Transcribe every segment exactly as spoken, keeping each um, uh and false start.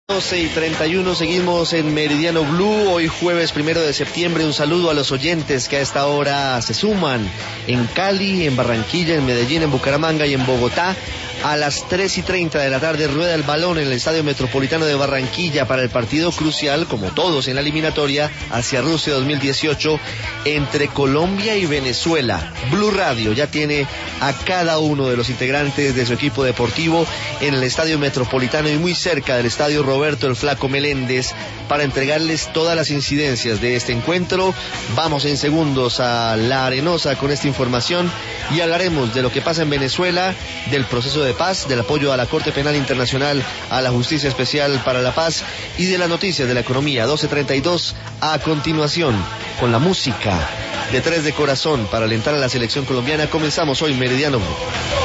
doce y treinta y uno, seguimos en Meridiano Blue, hoy jueves primero de septiembre. Un saludo a los oyentes que a esta hora se suman en Cali, en Barranquilla, en Medellín, en Bucaramanga y en Bogotá. A las tres y treinta de la tarde rueda el balón en el Estadio Metropolitano de Barranquilla para el partido crucial, como todos en la eliminatoria, hacia Rusia dos mil dieciocho entre Colombia y Venezuela. Blue Radio ya tiene a cada uno de los integrantes de su equipo deportivo en el Estadio Metropolitano y muy cerca del Estadio Roberto el Flaco Meléndez para entregarles todas las incidencias de este encuentro. Vamos en segundos a La Arenosa con esta información y hablaremos de lo que pasa en Venezuela, del proceso de paz, del apoyo a la Corte Penal Internacional, a la Justicia Especial para la Paz y de las noticias de la economía. doce treinta y dos a continuación con la música de Tres de Corazón para alentar a la selección colombiana. Comenzamos hoy Meridiano Blue.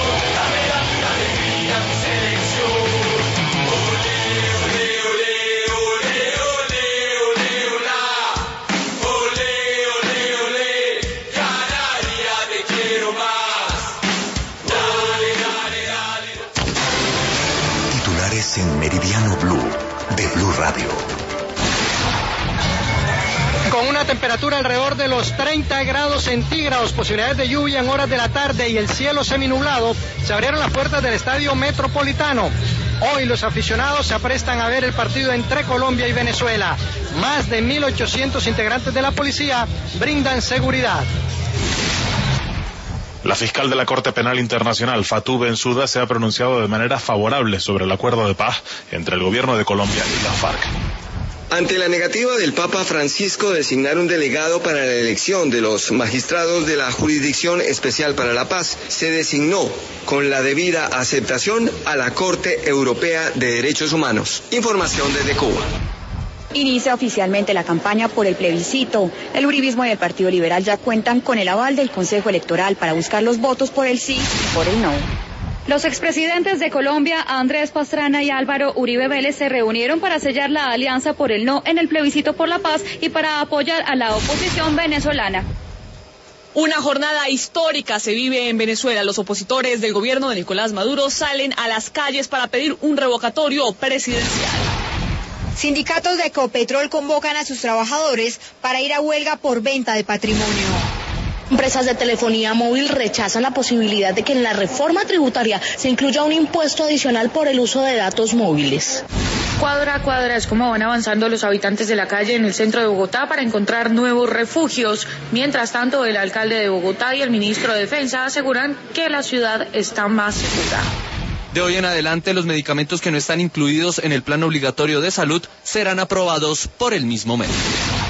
En Meridiano Blue de Blue Radio. Con una temperatura alrededor de los treinta grados centígrados, posibilidades de lluvia en horas de la tarde y el cielo seminublado, se abrieron las puertas del Estadio Metropolitano. Hoy los aficionados se aprestan a ver el partido entre Colombia y Venezuela. Más de mil ochocientos integrantes de la policía brindan seguridad. La fiscal de la Corte Penal Internacional, Fatou Bensouda, se ha pronunciado de manera favorable sobre el acuerdo de paz entre el gobierno de Colombia y las FARC. Ante la negativa del Papa Francisco de designar un delegado para la elección de los magistrados de la Jurisdicción Especial para la Paz, se designó con la debida aceptación a la Corte Europea de Derechos Humanos. Información desde Cuba. Inicia oficialmente la campaña por el plebiscito. El uribismo y el Partido Liberal ya cuentan con el aval del Consejo Electoral para buscar los votos por el sí y por el no. Los expresidentes de Colombia, Andrés Pastrana y Álvaro Uribe Vélez, se reunieron para sellar la alianza por el no en el plebiscito por la paz y para apoyar a la oposición venezolana. Una jornada histórica se vive en Venezuela. Los opositores del gobierno de Nicolás Maduro salen a las calles para pedir un revocatorio presidencial. Sindicatos de Ecopetrol convocan a sus trabajadores para ir a huelga por venta de patrimonio. Empresas de telefonía móvil rechazan la posibilidad de que en la reforma tributaria se incluya un impuesto adicional por el uso de datos móviles. Cuadra a cuadra es como van avanzando los habitantes de la calle en el centro de Bogotá para encontrar nuevos refugios. Mientras tanto, el alcalde de Bogotá y el ministro de Defensa aseguran que la ciudad está más segura. De hoy en adelante, los medicamentos que no están incluidos en el plan obligatorio de salud serán aprobados por el mismo médico.